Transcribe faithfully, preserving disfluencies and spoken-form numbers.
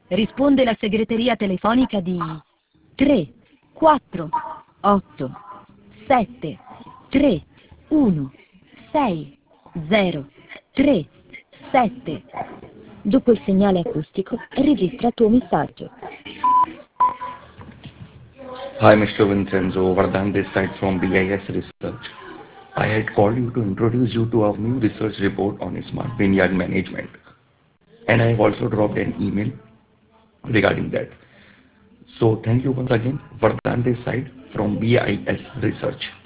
Risponde la segreteria telefonica di tre quattro otto sette tre uno sei zero tre sette. Dopo il segnale acustico, registra il tuo messaggio. Hi, Mister Vincenzo, Vardhan this side from B I S Research. I had called you to introduce you to our new research report on smart vineyard management. And I have also dropped an email regarding that. So thank you once again, Vardhan this side from B I S Research.